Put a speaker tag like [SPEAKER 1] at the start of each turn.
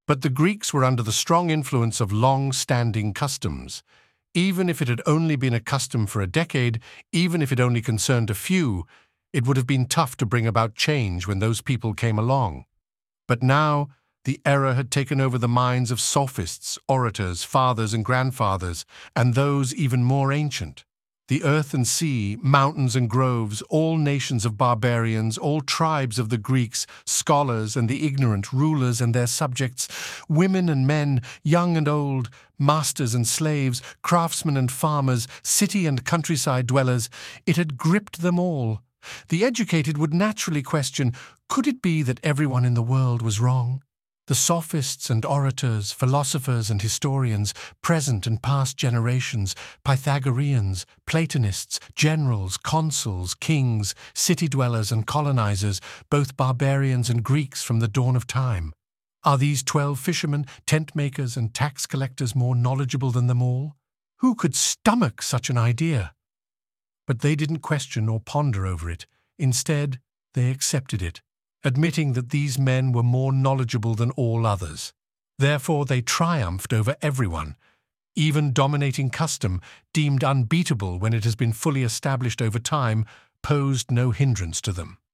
[SPEAKER 1] But the Greeks were under the strong influence of long-standing customs. Even if it had only been a custom for a decade, even if it only concerned a few, it would have been tough to bring about change when those people came along. But now, the era had taken over the minds of sophists, orators, fathers and grandfathers, and those even more ancient. The earth and sea, mountains and groves, all nations of barbarians, all tribes of the Greeks, scholars and the ignorant, rulers and their subjects, women and men, young and old, masters and slaves, craftsmen and farmers, city and countryside dwellers, it had gripped them all. The educated would naturally question, could it be that everyone in the world was wrong? The sophists and orators, philosophers and historians, present and past generations, Pythagoreans, Platonists, generals, consuls, kings, city dwellers and colonizers, both barbarians and Greeks from the dawn of time. Are these 12 fishermen, tent makers and tax collectors more knowledgeable than them all? Who could stomach such an idea? But they didn't question or ponder over it. Instead, they accepted it, admitting that these men were more knowledgeable than all others. Therefore, they triumphed over everyone. Even dominating custom, deemed unbeatable when it has been fully established over time, posed no hindrance to them.